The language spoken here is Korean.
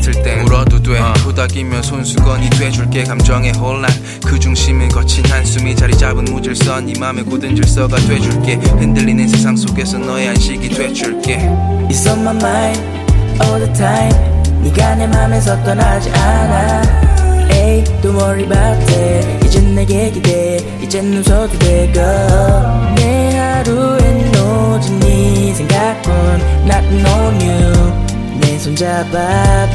같을 땐 울어도 돼. 후닥이며 손수건이 돼줄게. 감정의 혼란 그 중심은 거친 한숨이 자리 잡은 무질서. 네 맘의 굳은 질서가 돼줄게. 흔들리는 세상 속에서 너의 안식이 돼줄게. It's on my mind all the time. 네가 내 맘에서 떠나지 않아. Hey, don't worry about it. 이젠 내게 기대. 이젠 웃어도 되고. 내 하루엔 오직 네 생각뿐. Nothing on you. 내 손 잡아